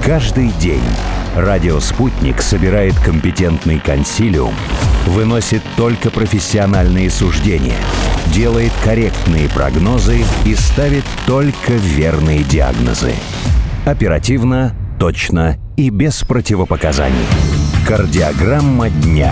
Каждый день радио «Спутник» собирает компетентный консилиум, выносит только профессиональные суждения, делает корректные прогнозы и ставит только верные диагнозы. Оперативно, точно и без противопоказаний. Кардиограмма дня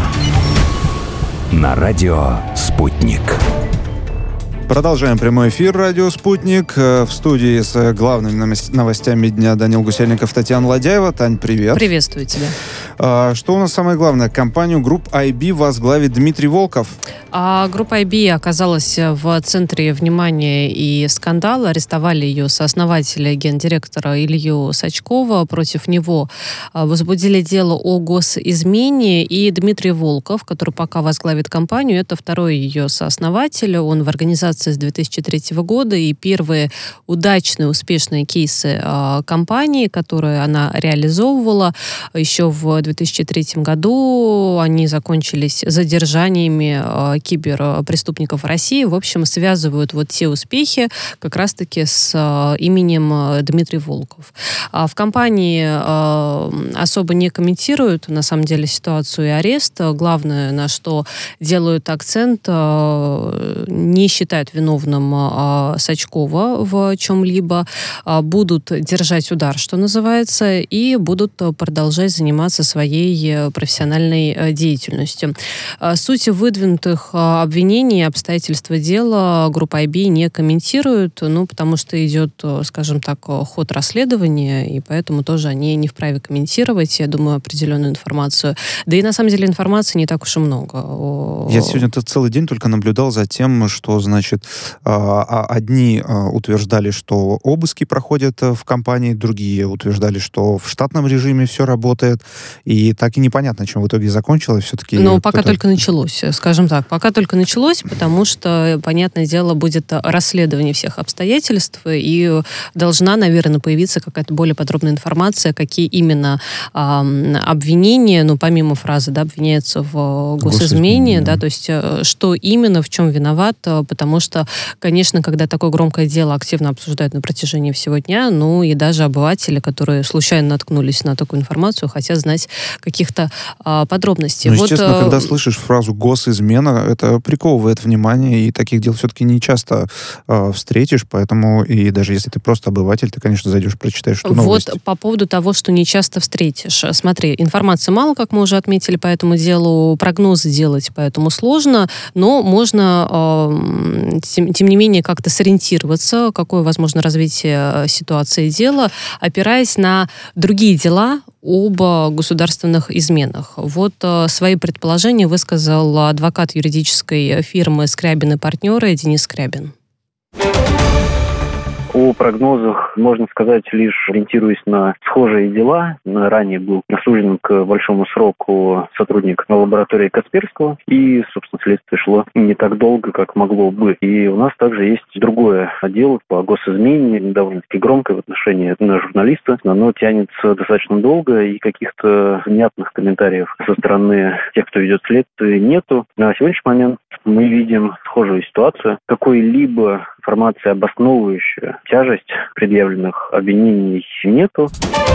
на радио «Спутник». Продолжаем прямой эфир «Радио Спутник». В студии с главными новостями дня Данил Гусельников, Татьяна Ладяева. Тань, привет. Приветствую тебя. Что у нас самое главное? Компанию Group IB возглавит Дмитрий Волков. Группа IB оказалась в центре внимания и скандала. Арестовали ее сооснователя, гендиректора Илью Сачкова. Против него возбудили дело о госизмене. И Дмитрий Волков, который пока возглавит компанию, это второй ее сооснователь. Он в организации с 2003 года. И первые удачные, успешные кейсы компании, которые она реализовывала еще в 2003 году, они закончились задержаниями киберпреступников России. В общем, связывают вот те успехи как раз-таки с именем Дмитрий Волков. В компании особо не комментируют, на самом деле, ситуацию и арест. Главное, на что делают акцент, не считают виновным Сачкова в чем-либо, будут держать удар, что называется, и будут продолжать заниматься своей профессиональной деятельностью. Суть выдвинутых обвинений и обстоятельства дела группа IB не комментирует, потому что идет, скажем так, ход расследования, и поэтому тоже они не вправе комментировать, я думаю, определенную информацию. Да и на самом деле информации не так уж и много. Я сегодня целый день только наблюдал за тем, что, значит, одни утверждали, что обыски проходят в компании, другие утверждали, что в штатном режиме все работает, и так и непонятно, чем в итоге закончилось. Все-таки пока только началось, скажем так. Пока только началось, потому что, понятное дело, будет расследование всех обстоятельств, и должна, наверное, появиться какая-то более подробная информация, какие именно обвинения, помимо фразы, обвиняются в госизмене, то есть что именно, в чем виноват, потому что, конечно, когда такое громкое дело активно обсуждают на протяжении всего дня, и даже обыватели, которые случайно наткнулись на такую информацию, хотят знать каких-то подробностей. Естественно, когда слышишь фразу «госизмена», это приковывает внимание, и таких дел все-таки не часто встретишь, поэтому и даже если ты просто обыватель, ты, конечно, зайдешь, прочитаешь эту новость. Вот по поводу того, что не часто встретишь. Смотри, информации мало, как мы уже отметили по этому делу, прогнозы делать поэтому сложно, но можно, тем не менее, как-то сориентироваться, какое возможно развитие ситуации дела, опираясь на другие дела об государственных изменах. Свои предположения высказал адвокат юридической фирмы «Скрябин и партнеры» Денис Скрябин. О прогнозах можно сказать, лишь ориентируясь на схожие дела. Ранее был осужден к большому сроку сотрудник лаборатории Касперского, и, собственно, следствие шло не так долго, как могло бы. И у нас также есть другое дело по госизмене, довольно-таки громкое в отношении журналиста. Оно тянется достаточно долго, и каких-то внятных комментариев со стороны тех, кто ведет следствие, нету. На сегодняшний момент мы видим схожую ситуацию. Какой-либо информации, обосновывающей тяжесть предъявленных обвинений, нету.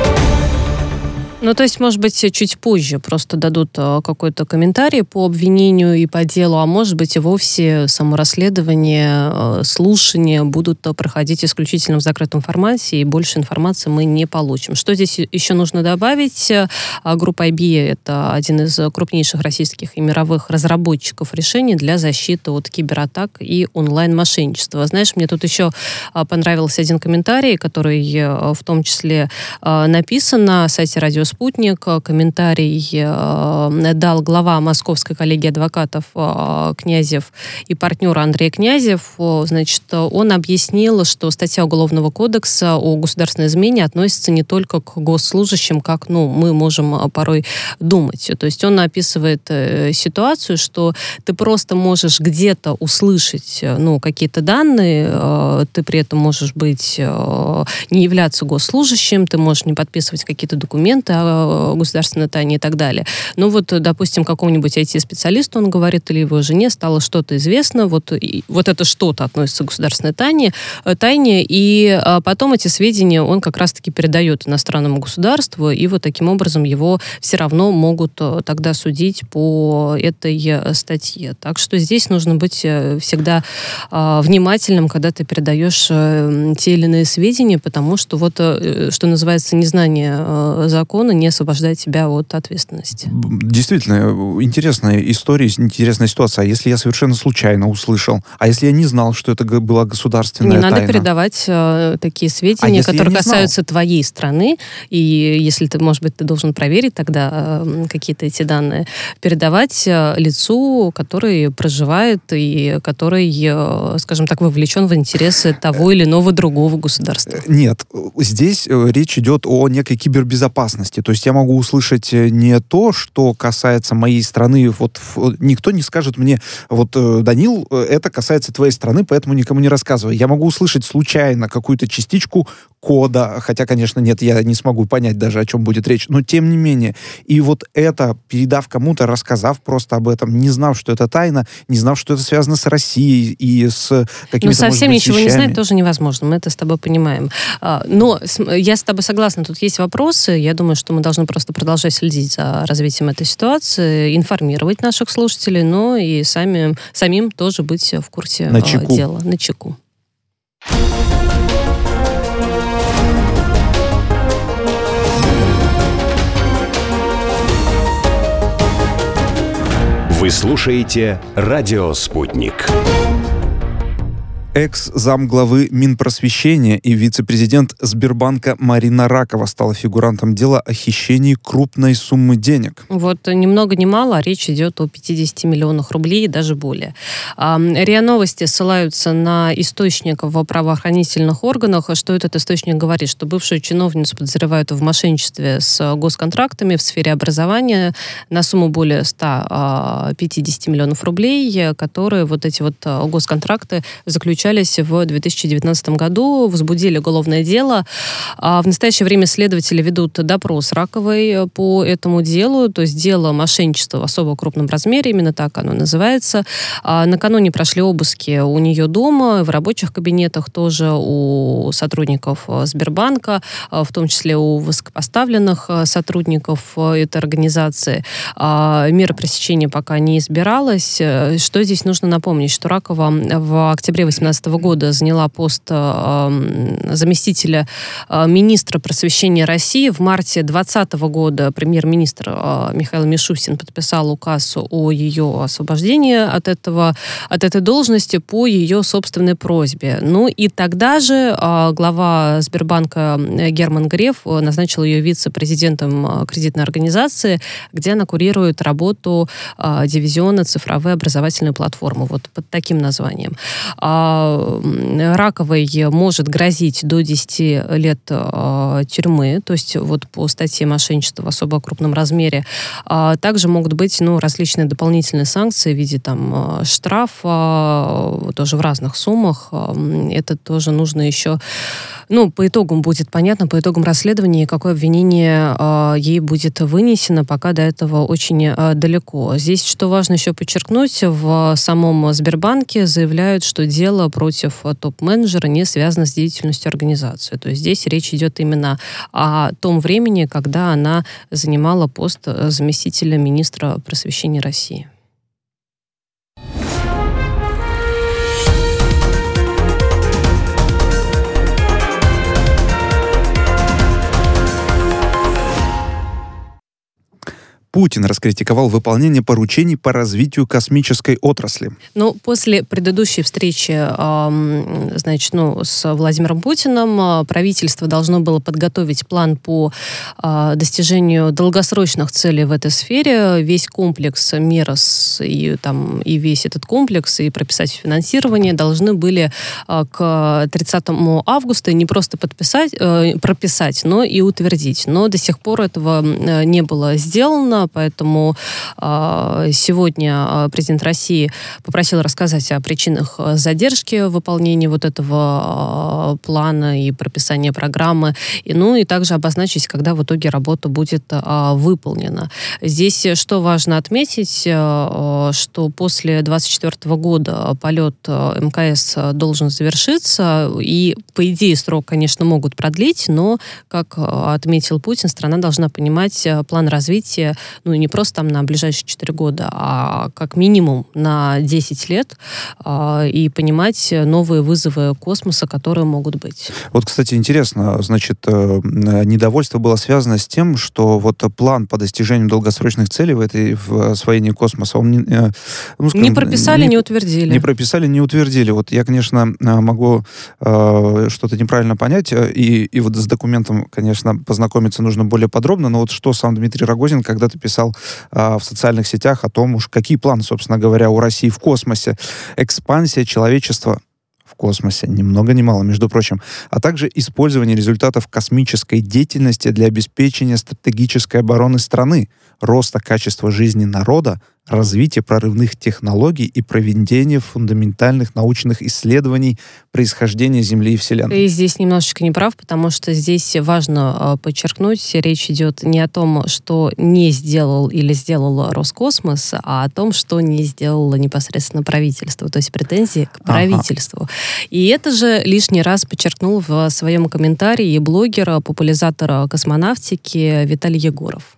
То есть, может быть, чуть позже просто дадут какой-то комментарий по обвинению и по делу, а может быть, и вовсе само расследование, слушания будут проходить исключительно в закрытом формате, и больше информации мы не получим. Что здесь еще нужно добавить? Группа IB — это один из крупнейших российских и мировых разработчиков решений для защиты от кибератак и онлайн-мошенничества. Знаешь, мне тут еще понравился один комментарий, который в том числе написан на сайте «Радио Спутник». Комментарий дал глава Московской коллегии адвокатов Князев и партнер Андрей Князев. Значит, он объяснил, что статья Уголовного кодекса о государственной измене относится не только к госслужащим, как мы можем порой думать. То есть он описывает ситуацию, что ты просто можешь где-то услышать какие-то данные, ты при этом можешь не являться госслужащим, ты можешь не подписывать какие-то документы, это государственная тайна и так далее. Но вот, допустим, какому-нибудь IT-специалисту, он говорит, или его жене стало что-то известно, вот это что-то относится к государственной тайне, и потом эти сведения он как раз-таки передает иностранному государству, и вот таким образом его все равно могут тогда судить по этой статье. Так что здесь нужно быть всегда внимательным, когда ты передаешь те или иные сведения, потому что вот, что называется, незнание закона не освобождает тебя от ответственности. Действительно, интересная история, интересная ситуация. А если я совершенно случайно услышал? А если я не знал, что это была государственная тайна? Не надо передавать такие сведения, которые касаются твоей страны, и если ты, может быть, ты должен проверить тогда какие-то эти данные, передавать лицу, который проживает и который, скажем так, вовлечен в интересы того или иного другого государства. Нет, здесь речь идет о некой кибербезопасности. То есть я могу услышать не то, что касается моей страны. Вот никто не скажет мне, вот, Данил, это касается твоей страны, поэтому никому не рассказывай. Я могу услышать случайно какую-то частичку кода, хотя, конечно, нет, я не смогу понять даже, о чем будет речь, но тем не менее. И вот это, передав кому-то, рассказав просто об этом, не знав, что это тайна, не знав, что это связано с Россией и с какими-то, ну, совсем может быть, ничего вещами. не знать тоже невозможно, мы это с тобой понимаем. Но я с тобой согласна, тут есть вопросы, я думаю, что мы должны просто продолжать следить за развитием этой ситуации, информировать наших слушателей, но и самим тоже быть в курсе дела, начеку. Вы слушаете «Радио Спутник». Экс-замглавы Минпросвещения и вице-президент Сбербанка Марина Ракова стала фигурантом дела о хищении крупной суммы денег. Вот ни много ни мало, речь идет о 50 миллионах рублей и даже более. РИА Новости ссылаются на источник в правоохранительных органах. Что этот источник говорит? Что бывшую чиновницу подозревают в мошенничестве с госконтрактами в сфере образования на сумму более 150 миллионов рублей, которые вот эти вот госконтракты заключались в 2019 году, возбудили уголовное дело. В настоящее время следователи ведут допрос Раковой по этому делу, то есть дело мошенничества в особо крупном размере, именно так оно называется. Накануне прошли обыски у нее дома, в рабочих кабинетах тоже у сотрудников Сбербанка, в том числе у высокопоставленных сотрудников этой организации. Мера пресечения пока не избиралась. Что здесь нужно напомнить? Что Ракова в октябре 2018 года заняла пост заместителя министра просвещения России. В марте 2020 года премьер-министр Михаил Мишустин подписал указ о ее освобождении от этой должности по ее собственной просьбе. Ну и тогда же глава Сбербанка Герман Греф назначил ее вице-президентом кредитной организации, где она курирует работу дивизиона цифровые образовательные платформы. Вот под таким названием. Раковой может грозить до 10 лет тюрьмы, то есть вот по статье мошенничества в особо крупном размере. Также могут быть различные дополнительные санкции в виде штрафа, тоже в разных суммах. Это тоже нужно еще... по итогам будет понятно, по итогам расследования, какое обвинение ей будет вынесено, пока до этого очень далеко. Здесь, что важно еще подчеркнуть, в самом Сбербанке заявляют, что дело против топ-менеджера не связано с деятельностью организации. То есть здесь речь идет именно о том времени, когда она занимала пост заместителя министра просвещения России. Путин раскритиковал выполнение поручений по развитию космической отрасли. После предыдущей встречи, с Владимиром Путиным правительство должно было подготовить план по достижению долгосрочных целей в этой сфере, весь комплекс мер и весь этот комплекс, и прописать финансирование должны были к 30 августа не просто прописать, но и утвердить. Но до сих пор этого не было сделано, поэтому сегодня президент России попросил рассказать о причинах задержки выполнения вот этого плана и прописания программы, и также обозначить, когда в итоге работа будет выполнена. Здесь что важно отметить, что после 2024 года полет МКС должен завершиться, и, по идее, срок, конечно, могут продлить, но, как отметил Путин, страна должна понимать план развития, не просто там на ближайшие 4 года, а как минимум на 10 лет, и понимать новые вызовы космоса, которые могут быть. Вот, кстати, интересно, значит, недовольство было связано с тем, что вот план по достижению долгосрочных целей в освоении космоса, он не прописали, не утвердили. Не прописали, не утвердили. Вот я, конечно, могу что-то неправильно понять, и вот с документом, конечно, познакомиться нужно более подробно, но вот что сам Дмитрий Рогозин когда-то писал в социальных сетях о том, какие планы, собственно говоря, у России в космосе. Экспансия человечества в космосе, ни много ни мало, между прочим, а также использование результатов космической деятельности для обеспечения стратегической обороны страны, роста качества жизни народа, развития прорывных технологий и проведения фундаментальных научных исследований происхождения Земли и Вселенной. Ты здесь немножечко не прав, потому что здесь важно подчеркнуть, речь идет не о том, что не сделал или сделал Роскосмос, а о том, что не сделало непосредственно правительство, то есть претензии к правительству. И это же лишний раз подчеркнул в своем комментарии блогер, популяризатор космонавтики Виталий Егоров.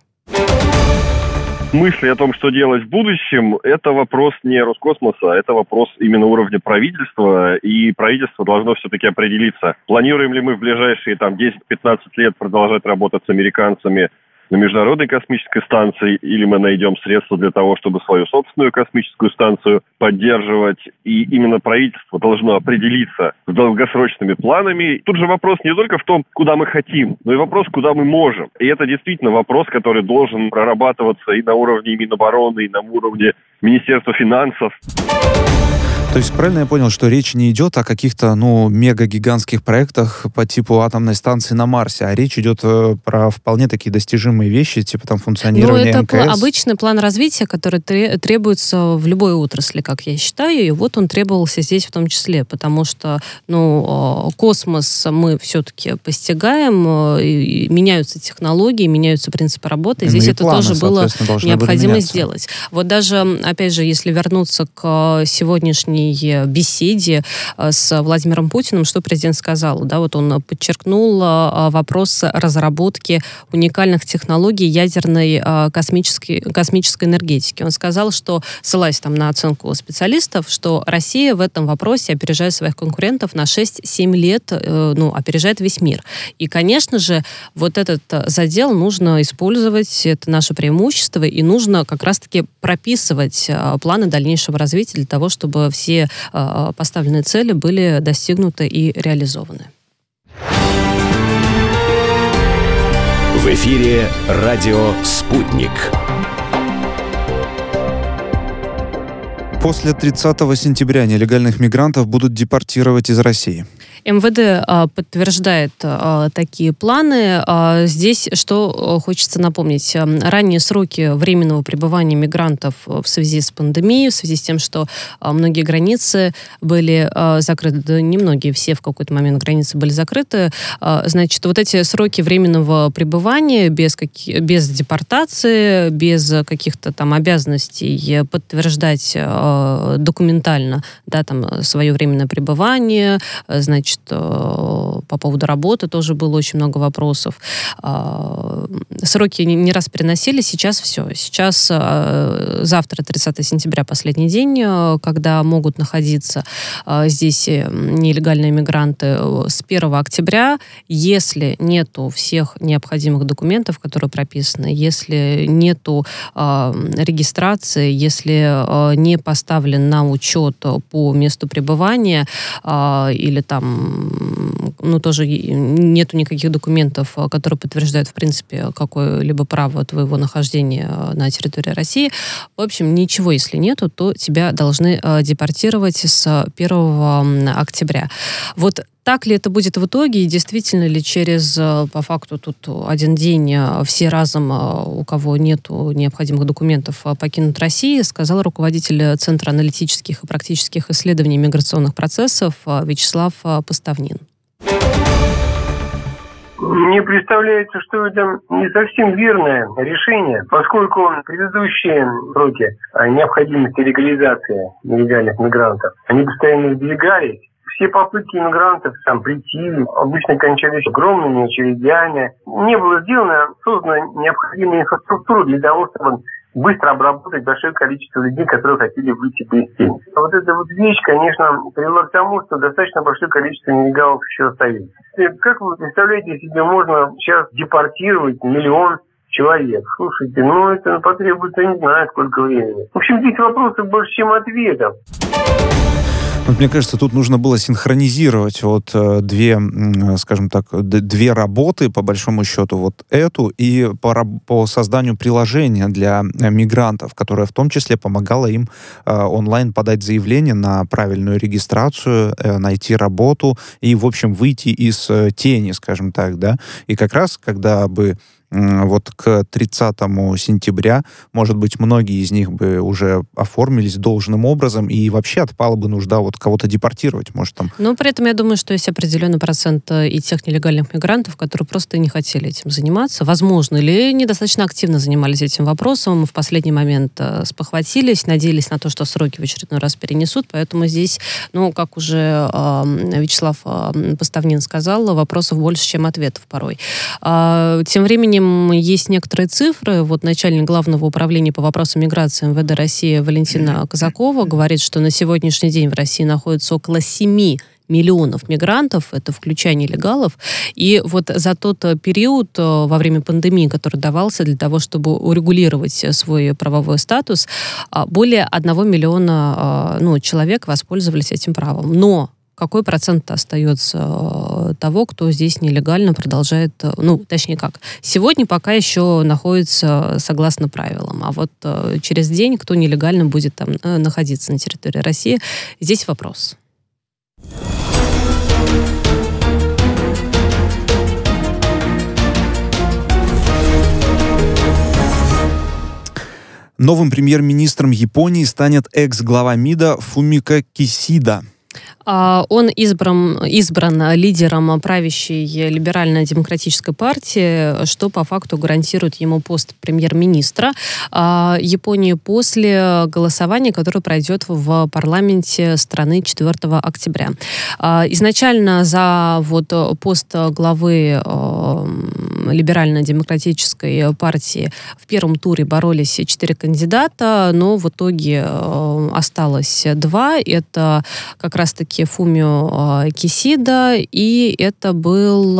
Мысли о том, что делать в будущем, это вопрос не Роскосмоса, это вопрос именно уровня правительства, и правительство должно все-таки определиться, планируем ли мы в ближайшие 10-15 лет продолжать работать с американцами на Международной космической станции, или мы найдем средства для того, чтобы свою собственную космическую станцию поддерживать. И именно правительство должно определиться с долгосрочными планами. Тут же вопрос не только в том, куда мы хотим, но и вопрос, куда мы можем. И это действительно вопрос, который должен прорабатываться и на уровне Минобороны, и на уровне Министерства финансов. То есть правильно я понял, что речь не идет о каких-то, мега-гигантских проектах по типу атомной станции на Марсе, а речь идет про вполне такие достижимые вещи, типа там функционирование МКС. Это обычный план развития, который требуется в любой отрасли, как я считаю, и вот он требовался здесь в том числе, потому что, космос мы все-таки постигаем, меняются технологии, меняются принципы работы, и здесь это планы, тоже было необходимо сделать. Вот даже, опять же, если вернуться к сегодняшней беседе с Владимиром Путиным, что президент сказал? Вот он подчеркнул вопрос разработки уникальных технологий ядерной космической энергетики. Он сказал, что, ссылаясь на оценку специалистов, что Россия в этом вопросе опережает своих конкурентов на 6-7 лет, опережает весь мир. И, конечно же, вот этот задел нужно использовать, это наше преимущество, и нужно как раз-таки прописывать планы дальнейшего развития для того, чтобы все поставленные цели были достигнуты и реализованы. В эфире радио «Спутник». После 30 сентября нелегальных мигрантов будут депортировать из России. МВД подтверждает такие планы. Здесь что хочется напомнить. Ранние сроки временного пребывания мигрантов в связи с пандемией, в связи с тем, что многие границы были закрыты, да не многие, все в какой-то момент границы были закрыты. Значит, вот эти сроки временного пребывания без депортации, без каких-то обязанностей подтверждать документально, свое временное пребывание, значит, по поводу работы тоже было очень много вопросов. Сроки не раз переносили, сейчас все. Сейчас завтра, 30 сентября, последний день, когда могут находиться здесь нелегальные мигранты. С 1 октября, если нету всех необходимых документов, которые прописаны, если нету регистрации, если не поставлен на учет по месту пребывания или тоже нету никаких документов, которые подтверждают, в принципе, какое-либо право твоего нахождения на территории России. В общем, ничего, если нету, то тебя должны депортировать с 1 октября. Вот Так ли это будет в итоге, и действительно ли через, по факту, тут один день все разом, у кого нету необходимых документов, покинут Россию, сказал руководитель Центра аналитических и практических исследований миграционных процессов Вячеслав Поставнин. Мне представляется, что это не совсем верное решение, поскольку предыдущие сроки необходимости легализации нелегальных мигрантов, они постоянно сдвигались. Все попытки иммигрантов там прийти обычно кончались огромными очередями. Не было создана необходимая инфраструктура для того, чтобы быстро обработать большое количество людей, которые хотели выйти без тени. Вот эта вот вещь, конечно, привела к тому, что достаточно большое количество нелегалов еще остается. Как вы представляете себе, можно сейчас депортировать 1 миллион человек? Слушайте, это потребуется не знаю сколько времени. В общем, здесь вопросов больше, чем ответов. Мне кажется, тут нужно было синхронизировать две работы, по большому счету, вот эту и по созданию приложения для мигрантов, которое в том числе помогало им онлайн подать заявление на правильную регистрацию, найти работу и, в общем, выйти из тени, скажем так, да. И как раз, когда бы вот к 30 сентября, может быть, многие из них бы уже оформились должным образом, и вообще отпала бы нужда кого-то депортировать, может, там. Но при этом я думаю, что есть определенный процент и тех нелегальных мигрантов, которые просто не хотели этим заниматься, возможно, или недостаточно активно занимались этим вопросом, в последний момент спохватились, надеялись на то, что сроки в очередной раз перенесут, поэтому здесь, как уже Вячеслав Поставнин сказал, вопросов больше, чем ответов порой. Тем временем есть некоторые цифры. Начальник Главного управления по вопросам миграции МВД России Валентина Казакова говорит, что на сегодняшний день в России находится около 7 миллионов мигрантов, это включая нелегалов, и за тот период во время пандемии, который давался для того, чтобы урегулировать свой правовой статус, более 1 миллиона человек воспользовались этим правом. Но какой процент остается того, кто здесь нелегально продолжает, сегодня пока еще находится согласно правилам, а через день, кто нелегально будет там находиться на территории России, здесь вопрос. Новым премьер-министром Японии станет экс-глава МИДа Фумико Кисида. Он избран лидером правящей либерально-демократической партии, что по факту гарантирует ему пост премьер-министра Японии после голосования, которое пройдет в парламенте страны 4 октября. Изначально за пост главы либерально-демократической партии в первом туре боролись 4 кандидата, но в итоге осталось 2. Это как раз-таки Фумио Кисида, и это был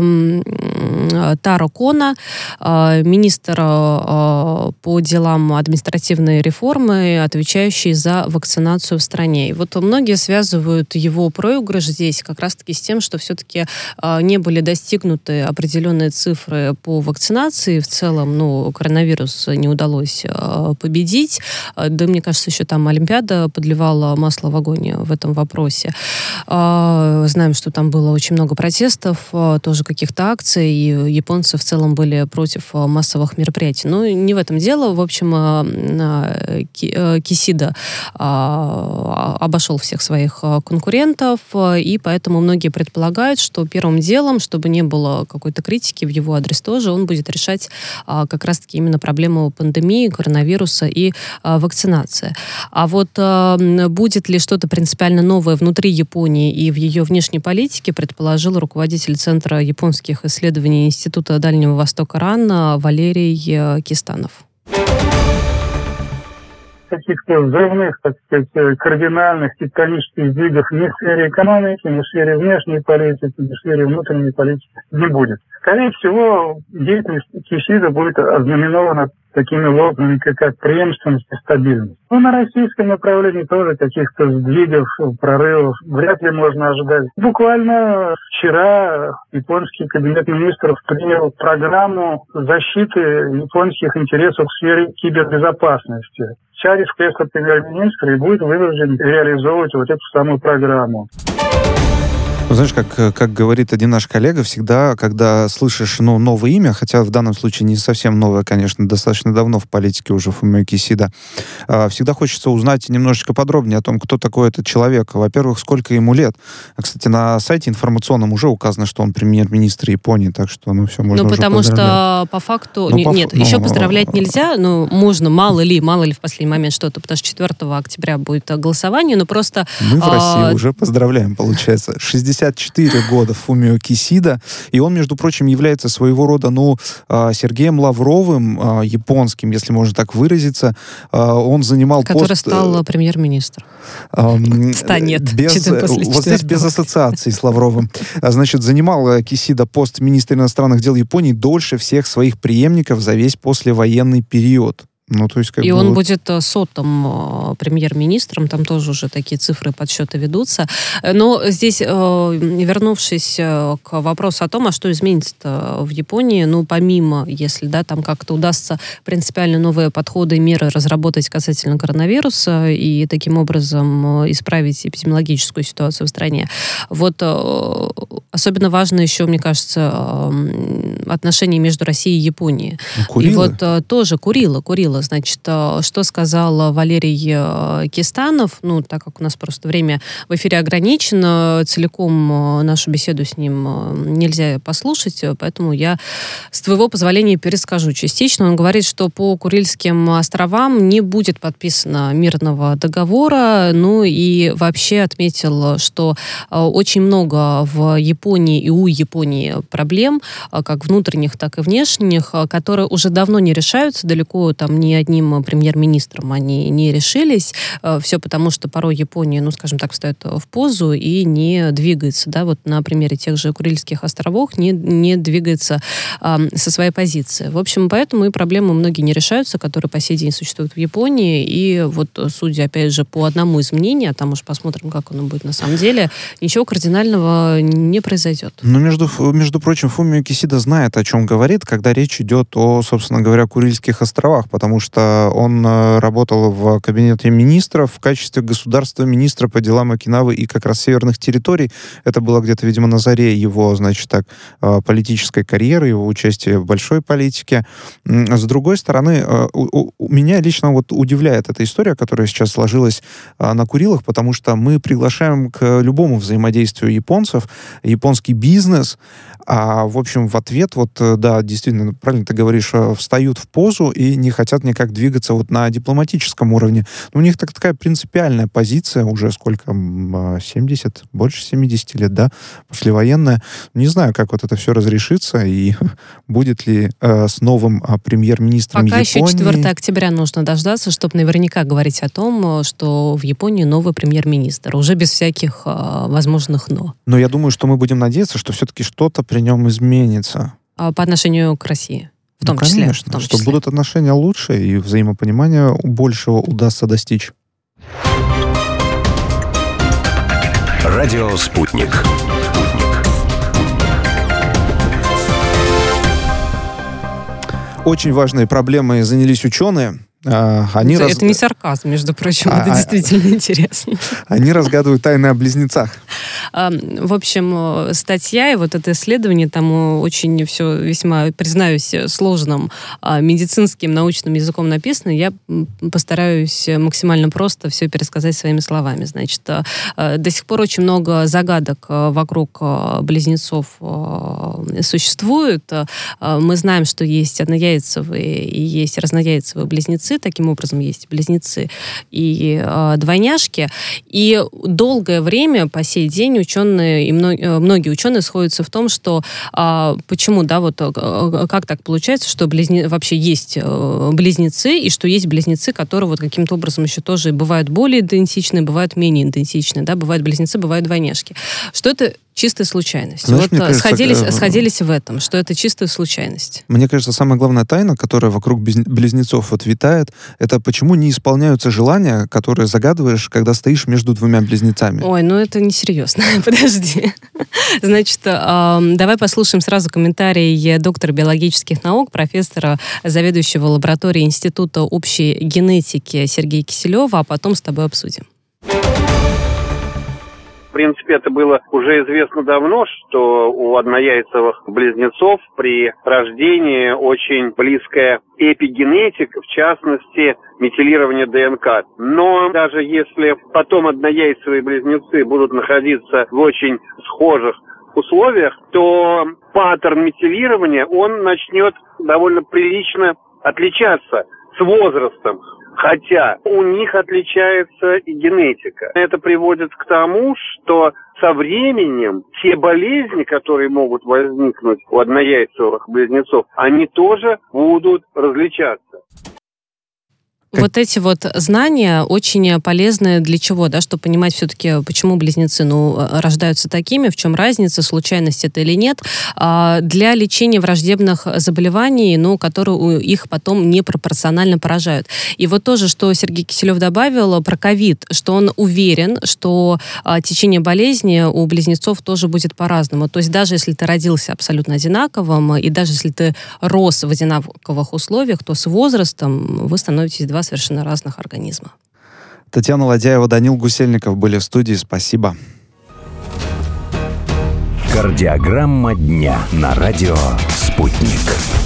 Таро Коно, министр по делам административной реформы, отвечающий за вакцинацию в стране. И многие связывают его проигрыш здесь как раз-таки с тем, что все-таки не были достигнуты определенные цифры по вакцинации. В целом, коронавирус не удалось победить. Да, мне кажется, еще там Олимпиада подливала масло в огонь в этом вопросе. Знаем, что там было очень много протестов, тоже каких-то акций, и японцы в целом были против массовых мероприятий. Но не в этом дело. В общем, Кисида обошел всех своих конкурентов, и поэтому многие предполагают, что первым делом, чтобы не было какой-то критики в его адрес тоже, он будет решать как раз-таки именно проблему пандемии, коронавируса и вакцинации. А будет ли что-то принципиально новое внутри Японии и в ее внешней политике, предположил руководитель Центра японских исследований Института Дальнего Востока РАН Валерий Кистанов. Каких-то взрывных, кардинальных, тектонических сдвигов ни в сфере экономики, ни в сфере внешней политики, ни в сфере внутренней политики не будет. Скорее всего, деятельность Кисида будет ознаменована такими лозунгами, как преемственность и стабильность. На российском направлении тоже каких-то сдвигов, прорывов вряд ли можно ожидать. Буквально вчера японский кабинет министров принял программу защиты японских интересов в сфере кибербезопасности. Сядет в кресло премьер-министра и будет вынужден реализовывать эту самую программу. Знаешь, как говорит один наш коллега, всегда, когда слышишь новое имя, хотя в данном случае не совсем новое, конечно, достаточно давно в политике уже Фумио Кисида, всегда хочется узнать немножечко подробнее о том, кто такой этот человек. Во-первых, сколько ему лет. Кстати, на сайте информационном уже указано, что он премьер-министр Японии, так что, все, можно уже потому поздравлять. что по факту... еще поздравлять нельзя, но можно, мало ли в последний момент что-то, потому что 4 октября будет голосование, но просто... Мы в России уже поздравляем, получается. 64 года Фумио Кисида, и он, между прочим, является своего рода, Сергеем Лавровым, японским, если можно так выразиться. Он занимал который стал премьер-министром. Станет. Вот здесь без ассоциаций с Лавровым. Значит, занимал Кисида пост министра иностранных дел Японии дольше всех своих преемников за весь послевоенный период. То есть, он будет 100-м премьер-министром, там тоже уже такие цифры подсчета ведутся. Но здесь, вернувшись к вопросу о том, а что изменится в Японии, помимо, если там как-то удастся принципиально новые подходы и меры разработать касательно коронавируса и таким образом исправить эпидемиологическую ситуацию в стране. Особенно важно еще, мне кажется, отношения между Россией и Японией. Курила? И тоже Курила. Значит, что сказал Валерий Кистанов, так как у нас просто время в эфире ограничено, целиком нашу беседу с ним нельзя послушать, поэтому я, с твоего позволения, перескажу частично. Он говорит, что по Курильским островам не будет подписано мирного договора, и вообще отметил, что очень много в Японии и у Японии проблем, как внутренних, так и внешних, которые уже давно не решаются, далеко ни одним премьер-министром они не решились. Все потому, что порой Япония, скажем так, встает в позу и не двигается. На примере тех же Курильских островов не двигается со своей позиции. В общем, поэтому и проблемы многие не решаются, которые по сей день существуют в Японии. И судя, опять же, по одному из мнений, а там уж посмотрим, как оно будет на самом деле, ничего кардинального не произойдет. Между прочим, Фумио Кисида знает, о чем говорит, когда речь идет о, собственно говоря, Курильских островах, потому что он работал в кабинете министров в качестве государственного министра по делам Окинавы и как раз северных территорий. Это было где-то, видимо, на заре его, политической карьеры, его участия в большой политике. С другой стороны, меня лично удивляет эта история, которая сейчас сложилась на Курилах, потому что мы приглашаем к любому взаимодействию японцев, японский бизнес, в общем, в ответ, действительно, правильно ты говоришь, встают в позу и не хотят никак двигаться на дипломатическом уровне. Но у них такая принципиальная позиция, уже сколько, 70, больше 70 лет, послевоенная. Не знаю, как это все разрешится и будет ли с новым премьер-министром Пока Японии... еще 4 октября нужно дождаться, чтобы наверняка говорить о том, что в Японии новый премьер-министр, уже без всяких возможных «но». Но я думаю, что мы будем надеяться, что все-таки что-то при нем изменится. По отношению к России. В том конечно, числе. Что будут отношения лучше и взаимопонимания большего удастся достичь. Радио «Спутник». Очень важной проблемой занялись ученые. Это не сарказм, между прочим, это действительно интересно. Они разгадывают тайны о близнецах. В общем, статья и это исследование, там очень все весьма, признаюсь, сложным медицинским, научным языком написано. Я постараюсь максимально просто все пересказать своими словами. Значит, до сих пор очень много загадок вокруг близнецов существует. Мы знаем, что есть однояйцевые и есть разнояйцевые близнецы. Таким образом, есть близнецы и двойняшки. И долгое время, по сей день, ученые и многие ученые сходятся в том, что почему, как так получается, что вообще есть близнецы, и что есть близнецы, которые каким-то образом еще тоже бывают более идентичны, бывают менее идентичны, бывают близнецы, бывают двойняшки. Что это чистая случайность. Знаешь, кажется, сходились в этом, что это чистая случайность. Мне кажется, самая главная тайна, которая вокруг близнецов витает, это почему не исполняются желания, которые загадываешь, когда стоишь между двумя близнецами. Ой, это несерьезно. Подожди. Значит, давай послушаем сразу комментарий доктора биологических наук, профессора, заведующего лабораторией Института общей генетики Сергея Киселева, а потом с тобой обсудим. принципе, это было уже известно давно, что у однояйцевых близнецов при рождении очень близкая эпигенетика, в частности, метилирование ДНК. Но даже если потом однояйцевые близнецы будут находиться в очень схожих условиях, то паттерн метилирования, он начнет довольно прилично отличаться с возрастом. Хотя у них отличается и генетика. Это приводит к тому, что со временем те болезни, которые могут возникнуть у однояйцевых близнецов, они тоже будут различаться. Вот эти вот знания очень полезны для чего, да, чтобы понимать все-таки, почему близнецы, рождаются такими, в чем разница, случайность это или нет, для лечения враждебных заболеваний, которые их потом непропорционально поражают. И вот тоже, что Сергей Киселев добавил про ковид, что он уверен, что течение болезни у близнецов тоже будет по-разному. То есть даже если ты родился абсолютно одинаковым, и даже если ты рос в одинаковых условиях, то с возрастом вы становитесь два совершенно разных организма. Татьяна Ладяева, Данил Гусельников были в студии. Спасибо. Кардиограмма дня на радио «Спутник».